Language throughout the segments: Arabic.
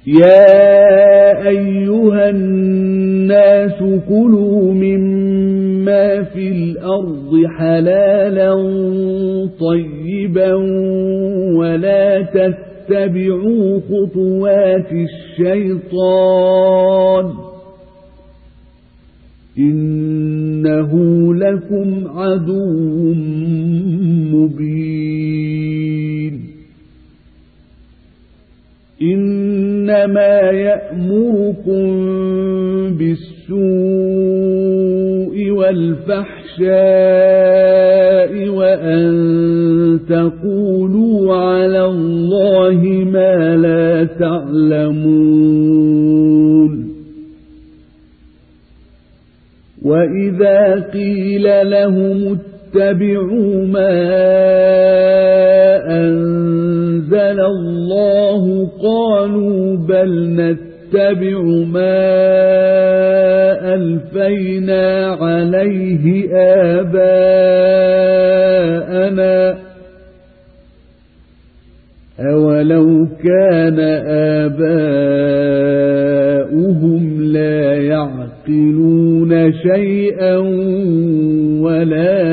يا أيها الناس كلوا مما في الأرض حلالا طيبا ولا تتبعوا خطوات الشيطان إنه لكم عدو مبين إنما يأمركم بالسوء والفحشاء وأن تقولوا على الله ما لا تعلمون وإذا قيل لهم اتبعوا ما أنزل الله قالوا بل نتبع ما ألفينا عليه آباءنا أولو كان آباؤهم لا يعقلون شيئا ولا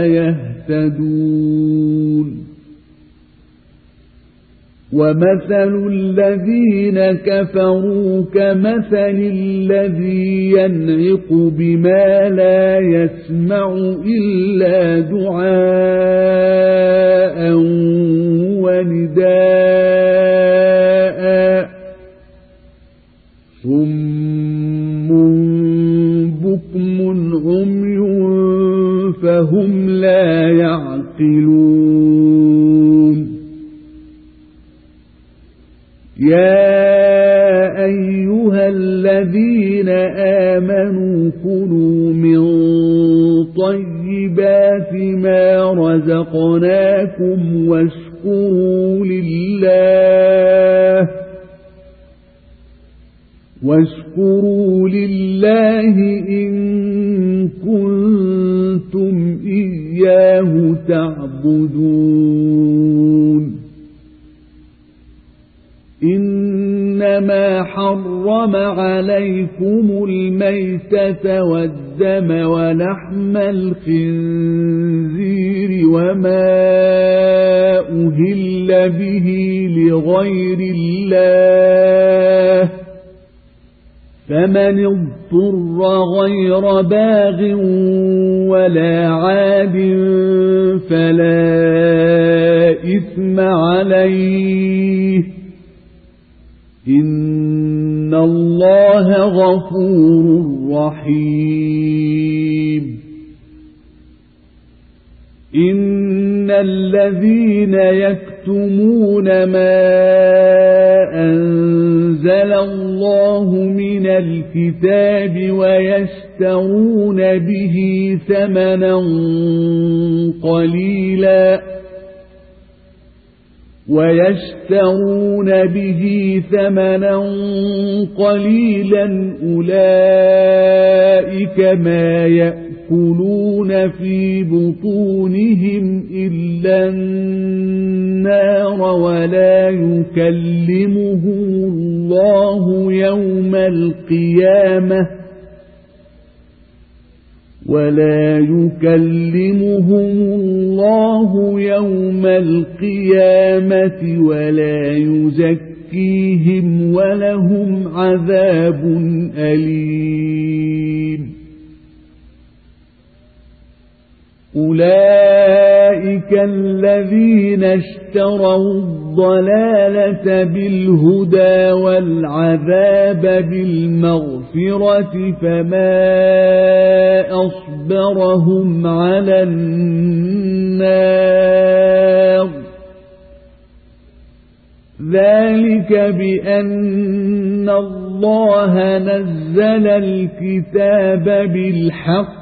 يهتدون ومثل الذين كفروا كمثل الذي ينعق بما لا يسمع إلا دعاء ونداء صم بكم عمي فهم لا يعقلون يا أيها الذين آمنوا كلوا من طيبات ما رزقناكم واشكروا لله إن كنتم إياه تعبدون إنما حرم عليكم الميتة والدم ولحم الخنزير وما أهل به لغير الله فمن اضطر غير باغ ولا عاد فلا إثم عليه إن الله غفور رحيم إن الذين يكتمون ما أنزل الله من الكتاب ويشترون به ثمنا قليلا أولئك ما يأكلون في بطونهم إلا النار ولا يكلمهم الله يوم القيامة ولا يزكيهم ولهم عذاب أليم أولئك الذين اشتروا الضلالة بالهدى والعذاب بالمغفرة فما أصبرهم على النار ذلك بأن الله نزل الكتاب بالحق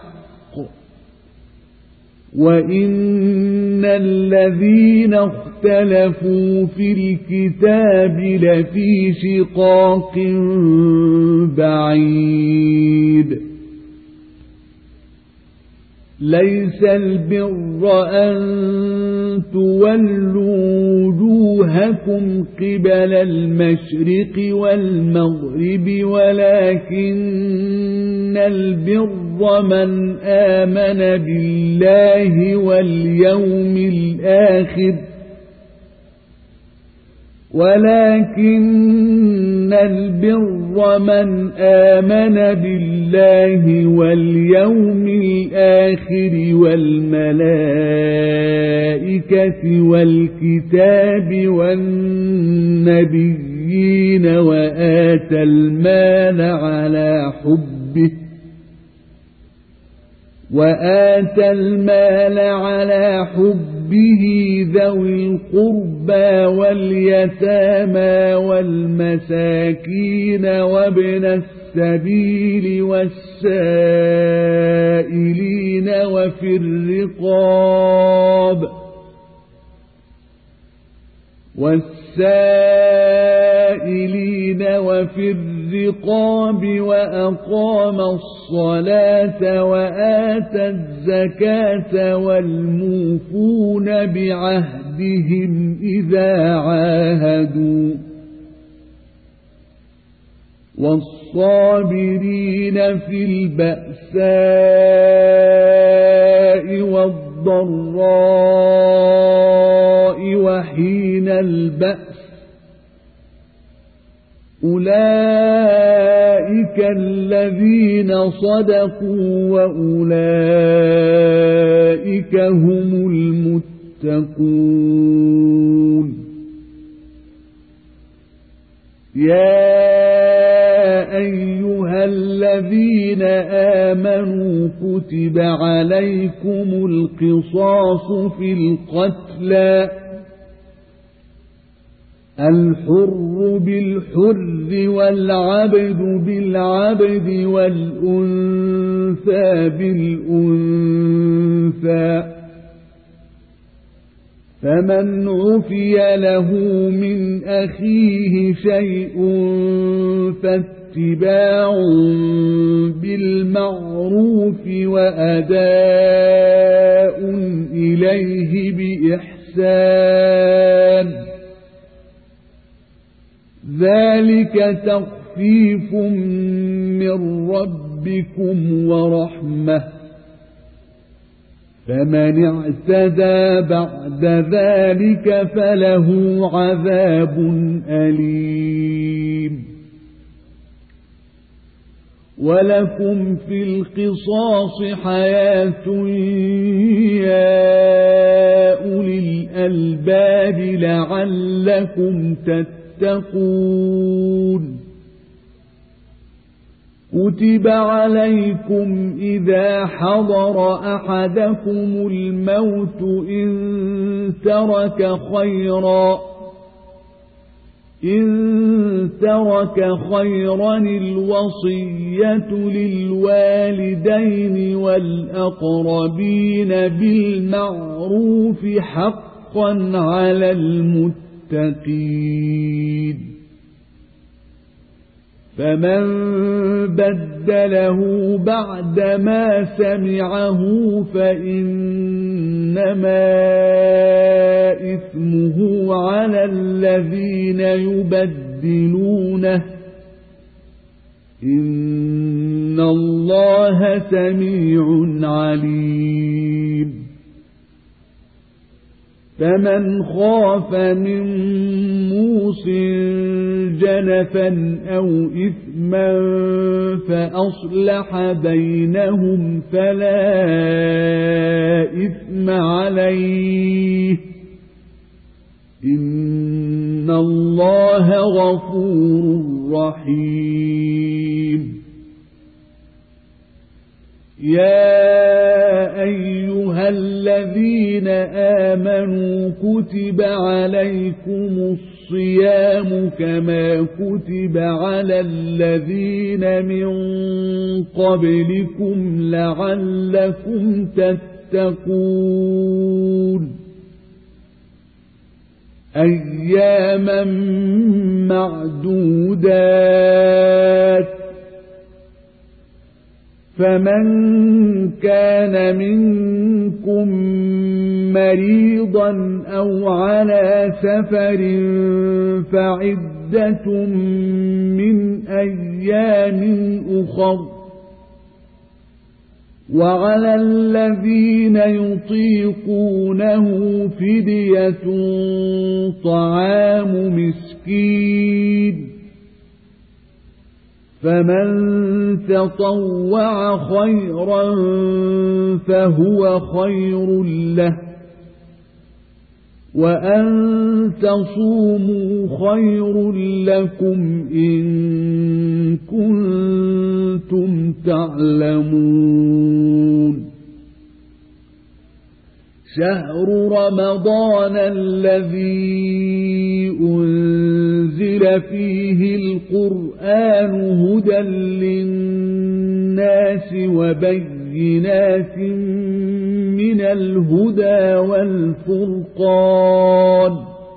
وإن الذين اختلفوا في الكتاب لفي شقاق بعيد ليس البر أن تولوا وجوهكم قبل المشرق والمغرب ولكن البر من آمن بالله واليوم الآخر والملائكة والكتاب والنبيين وآتى المال على حبه ذوي القربى واليتامى والمساكين وابن السبيل والسائلين وفي الرقاب وأقام الصلاة وآتى الزكاة والموفون بعهدهم إذا عاهدوا والصابرين في البأساء والضراء وحين البأس أولئك الذين صدقوا وأولئك هم المتقون يا أيها الذين آمنوا كتب عليكم القصاص في القتلى الحر بالحر والعبد بالعبد والأنثى بالأنثى فمن عفي له من أخيه شيء فاتباع بالمعروف وأداء إليه بإحسان ذلك تخفيف من ربكم ورحمة فمن اعتدى بعد ذلك فله عذاب أليم ولكم في القصاص حياة يا أولي الألباب لعلكم تتقون كتب عليكم إذا حضر أحدكم الموت إن ترك خيرا الوصية للوالدين والأقربين بالمعروف حقا على المتقين فمن بدله بعدما سمعه فإنما إثمه على الذين يبدلونه إن الله سميع عليم فمن خاف من موص جنفا أو إثما فأصلح بينهم فلا إثم عليه إن الله غفور رحيم يا أيها الذين آمنوا كتب عليكم الصيام كما كتب على الذين من قبلكم لعلكم تتقون أياما معدودات فمن كان منكم مريضا أو على سفر فعدة من أيام أخر وعلى الذين يطيقونه فدية طعام مسكين فمن تطوع خيرا فهو خير له وأن تصوموا خير لكم إن كنتم تعلمون شهر رمضان الذي أنزل فيه القرآن هدى للناس وبينات من الهدى والفرقان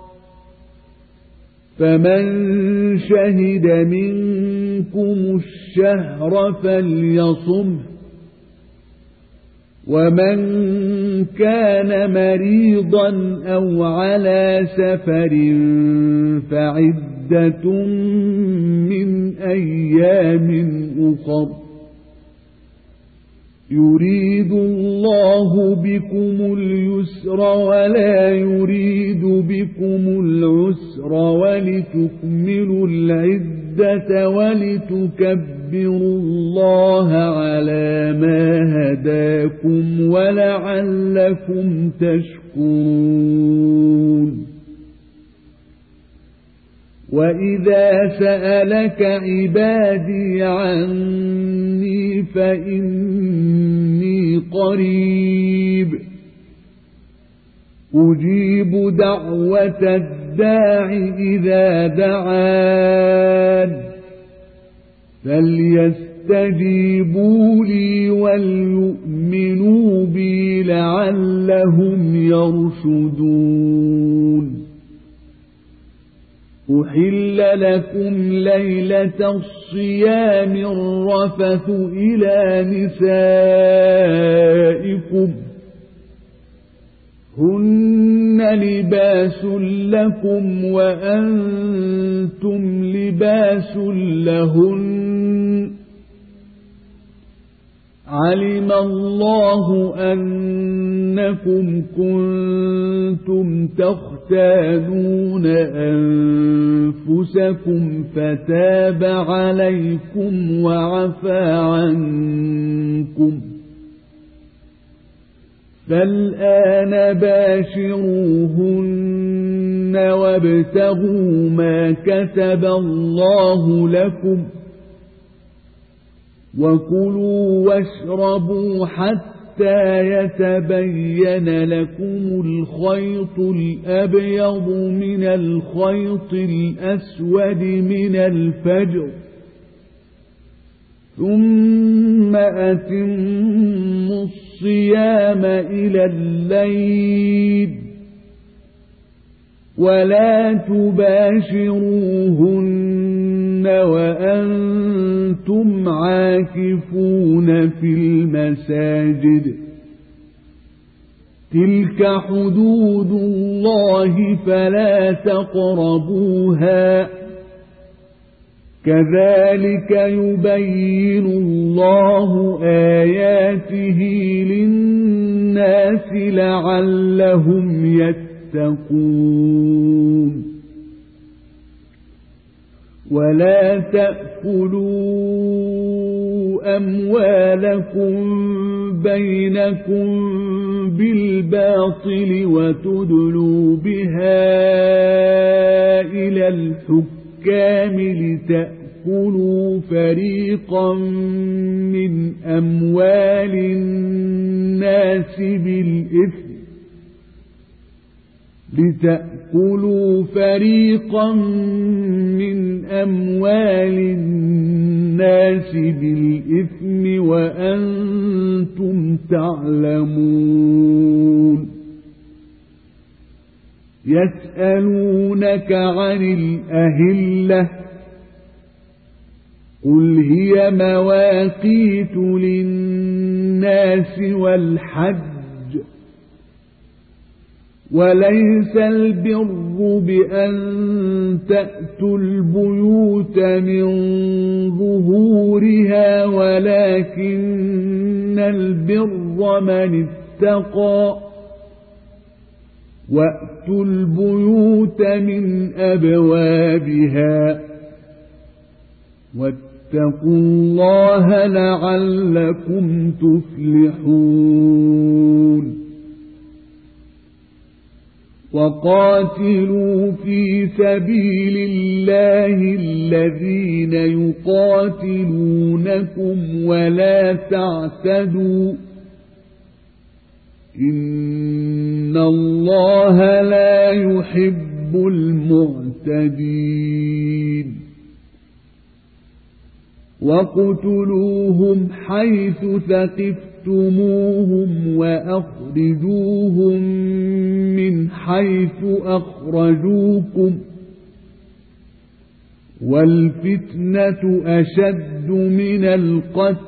فمن شهد منكم الشهر فليصمه ومن كان مريضا أو على سفر فعدة من أيام أخر يريد الله بكم اليسر ولا يريد بكم العسر ولتكملوا العدة ولتكبروا الله على ما هداكم ولعلكم تشكرون وإذا سألك عبادي عني فإني قريب أجيب دعوة الداع إذا دعان فليستجيبوا لي وليؤمنوا بي لعلهم يرشدون أحل لكم ليلة الصيام الرفث إلى نسائكم هن لباس لكم وأنتم لباس لهن علم الله أنكم كنتم تختانون أنفسكم فتاب عليكم وعفى عنكم فالآن باشروهن وابتغوا ما كتب الله لكم وكلوا واشربوا حتى يتبين لكم الخيط الأبيض من الخيط الأسود من الفجر ثم أتموا الصيام إلى الليل ولا تباشروهن وأنتم عاكفون في المساجد تلك حدود الله فلا تقربوها كذلك يبين الله آياته للناس لعلهم يتقون ولا تأكلوا أموالكم بينكم بالباطل وتدلوا بها إلى الحكام لتأكلوا فريقا من أموال الناس بالإثم وأنتم تعلمون يسألونك عن الأهلة قل هي مواقيت للناس والحج، وليس البر بأن تأتوا البيوت من ظهورها، ولكن البر من اتقى. وأتوا البيوت من أبوابها، واتقوا الله لعلكم تفلحون. وقاتلوا في سبيل الله الذين يقاتلونكم ولا تعتدوا، إن الله لا يحب المعتدين. وَاقْتُلُوهُمْ حَيْثُ ثَقِفْتُمُوهُمْ وَأَخْرِجُوهُمْ مِنْ حَيْثُ أَخْرَجُوكُمْ، وَالْفِتْنَةُ أَشَدُّ مِنَ الْقَتْلِ.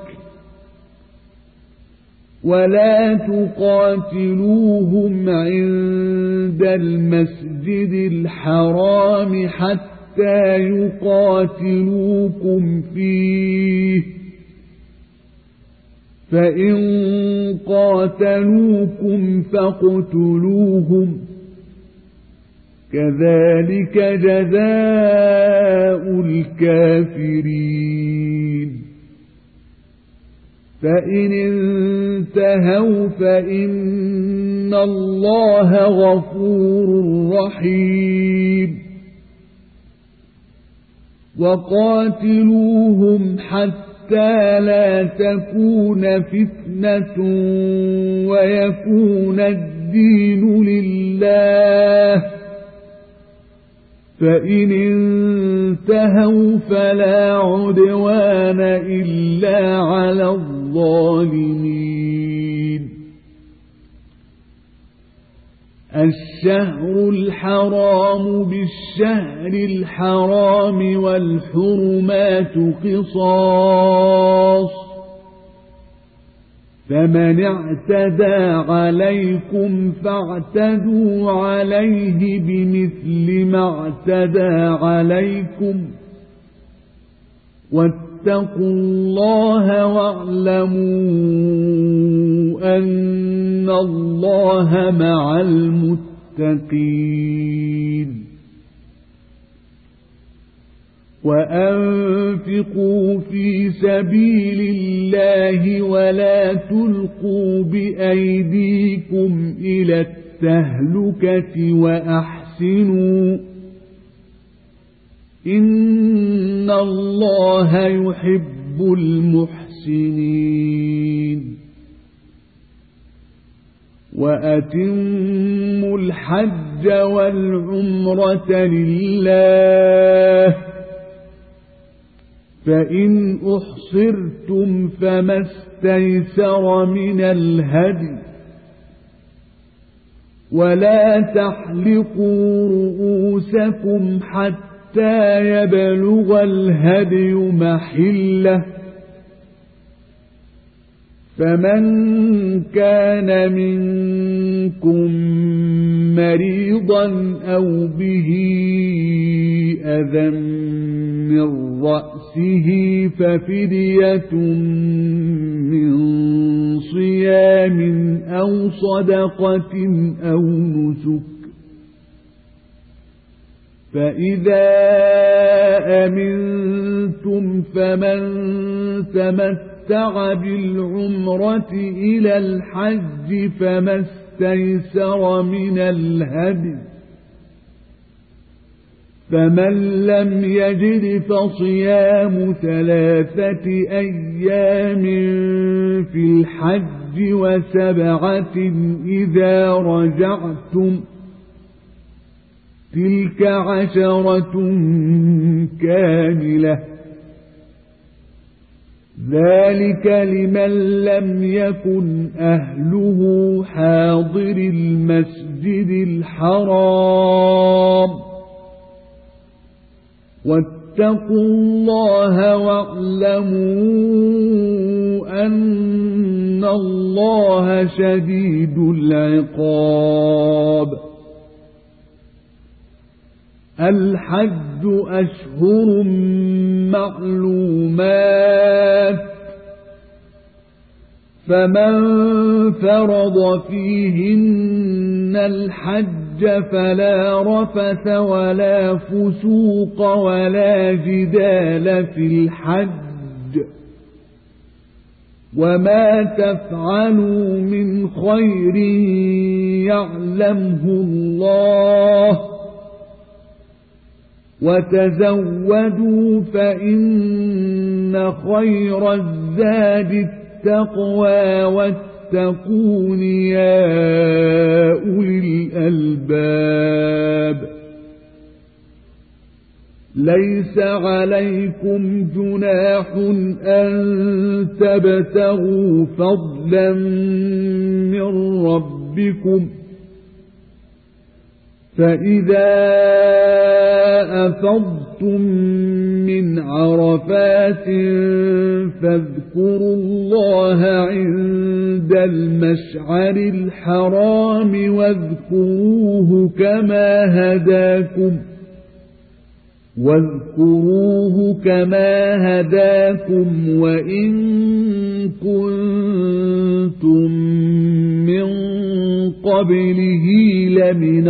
وَلَا تُقَاتِلُوهُمْ عِندَ الْمَسْجِدِ الْحَرَامِ حَتَّى يقاتلوكم فيه، فإن قاتلوكم فاقتلوهم، كذلك جزاء الكافرين. فإن انتهوا فإن الله غفور رحيم. وقاتلوهم حتى لا تكون فتنة ويكون الدين لله، فإن انتهوا فلا عدوان إلا على الظالمين. الشهر الحرام بالشهر الحرام والحرمات قصاص، فمن اعتدى عليكم فاعتدوا عليه بمثل ما اعتدى عليكم، واتقوا الله واعلموا أن الله مع المتقين. وأنفقوا في سبيل الله ولا تلقوا بأيديكم إلى التهلكة وأحسنوا، إن الله يحب المحسنين. وأتموا الحج والعمرة لله، فإن أحصرتم فما استيسر من الهدي، ولا تحلقوا رؤوسكم حتى يبلغ الهدي محله، فمن كان منكم مريضا أو به أذى من رأسه ففدية من صيام أو صدقة أو نسك، فإذا أمنتم فمن تمتع بالعمرة إلى الحج فما استيسر من الهدي، فمن لم يجد فصيام 3 أيام في الحج و7 إذا رجعتم، تلك 10 كاملة، ذلك لمن لم يكن أهله حاضر المسجد الحرام. واتقوا الله واعلموا واعلموا أن الله شديد العقاب. الحج أشهر معلومات، فمن فرض فيهن الحج فلا رفث ولا فسوق ولا جدال في الحج، وما تفعلوا من خير يعلمه الله، وتزودوا فإن خير الزاد التقوى واتقون يا أولي الألباب. ليس عليكم جناح أن تبتغوا فضلا من ربكم، فإذا أفضتم من عرفات فاذكروا الله عند المشعر الحرام واذكروه كما هداكم وإن كنتم من قبله لمن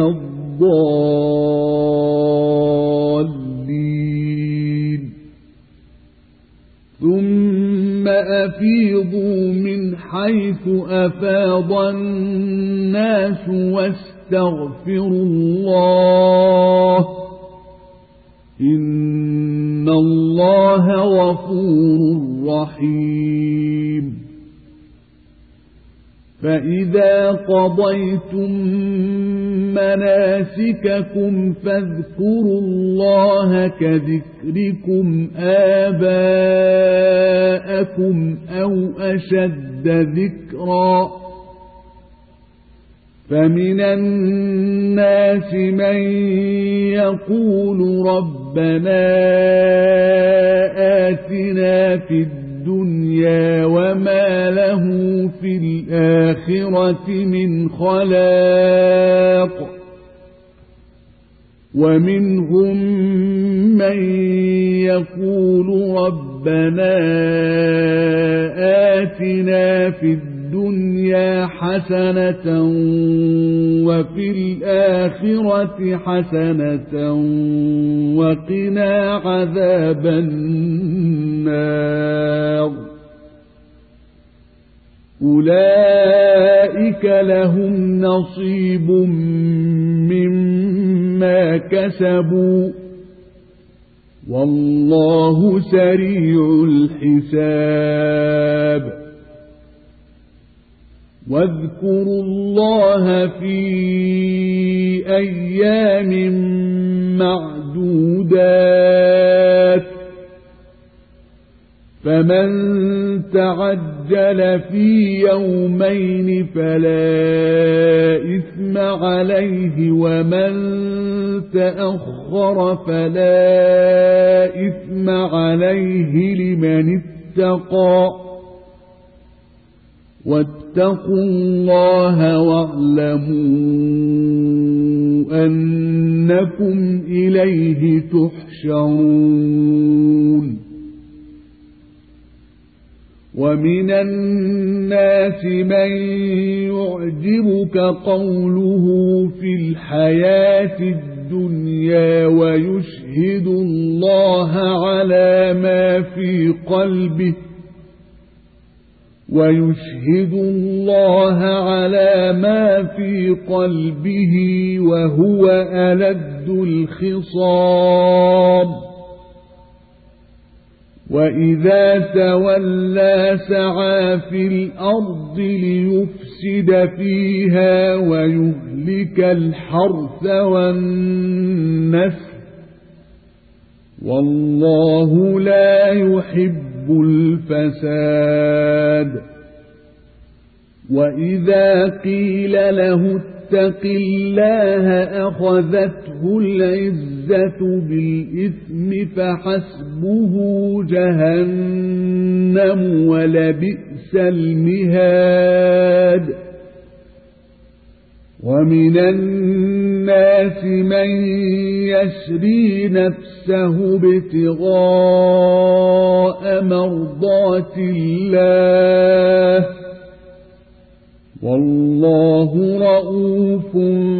الضالين. ثم أفيضوا من حيث أفاض الناس واستغفروا الله، إن الله غفور رحيم. فإذا قضيتم مناسككم فاذكروا الله كذكركم آباءكم أو أشد ذكرا. فمن الناس من يقول ربنا آتنا في الدنيا وما له في الآخرة من خلاق، ومنهم من يقول ربنا آتنا في الدنيا حسنة وفي الآخرة حسنة وقنا عذاب النار. أولئك لهم نصيب مما كسبوا والله سريع الحساب. واذكروا الله في أيام معدودات، فمن تعجل في يومين فلا إثم عليه، ومن تأخر فلا إثم عليه لمن اتقى. واتقوا الله واعلموا أنكم إليه تحشرون. ومن الناس من يعجبك قوله في الحياة الدنيا ويشهد الله على ما في قلبه وهو ألد الخصام. وإذا تولى سعى في الأرض ليفسد فيها ويهلك الحرث والنسل، والله لا يحب الفساد. وإذا قيل له يتق الله أخذته العزة بالإثم فحسبه جهنم ولبئس المهاد ومن الناس من يشري نفسه ابتغاء مرضات الله والله رؤوف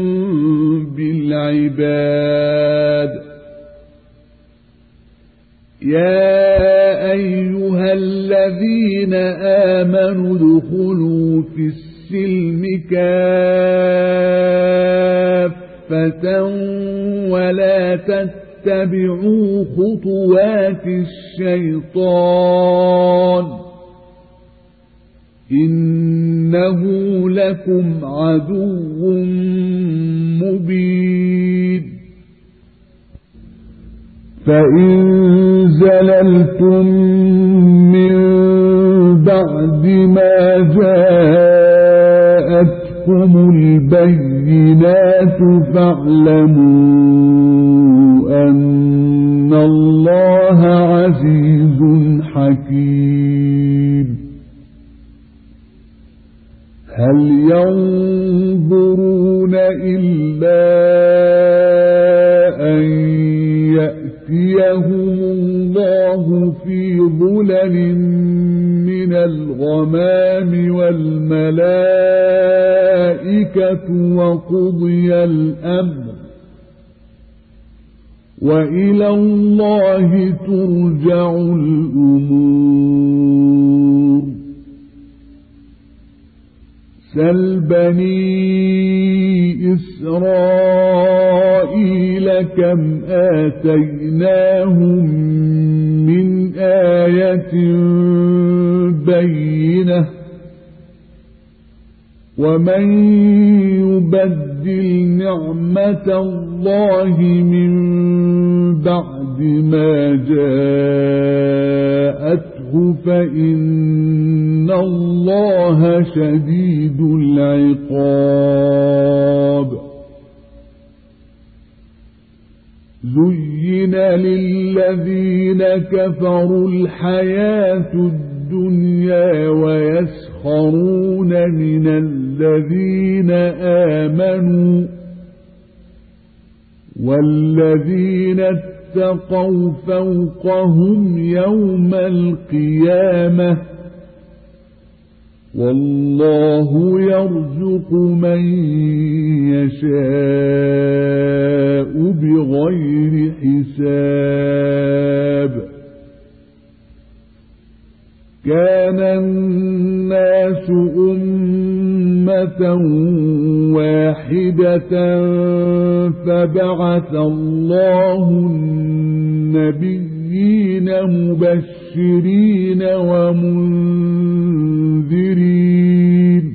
بالعباد يا أيها الذين آمنوا ادخلوا في السلم كافة ولا تتبعوا خطوات الشيطان إنه لكم عدو مبين فإن زللتم من بعد ما جاءتكم البينات فاعلموا أن الله عزيز حكيم هل ينظرون إلا أن يأتيهم الله في ظلل من الغمام والملائكة وقضي الأمر وإلى الله ترجع الأمور سل بني إسرائيل كم آتيناهم من آية بينة ومن يبدل نعمة الله من بعد ما جاءته فإن الله شديد العقاب زين للذين كفروا الحياة الدنيا ويسخرون من الذين آمنوا والذين اتقوا فوقهم يوم القيامة والله يرزق من يشاء بغير حساب كان الناس أمة واحدة فبعث الله النبيين مبشرين ومنذرين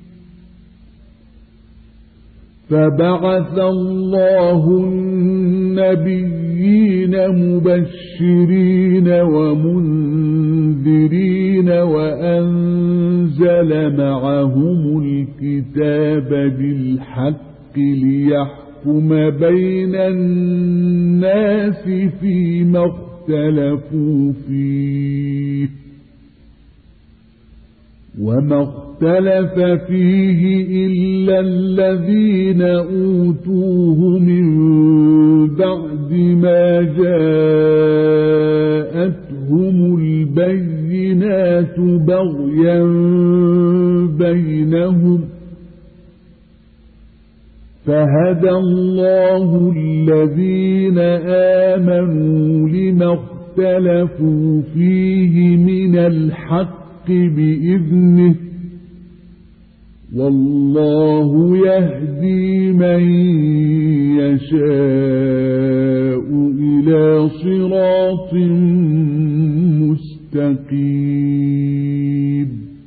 وأنزل معهم الكتاب بالحق ليحكم بين الناس فيما اختلفوا فيه وما اختلف فيه إلا الذين أوتوه من بعد ما جاءتهم البينات بغيا بينهم فهدى الله الذين آمنوا لما اختلفوا فيه من الحق بإذنه والله يهدي من يشاء إلى صراط مستقيم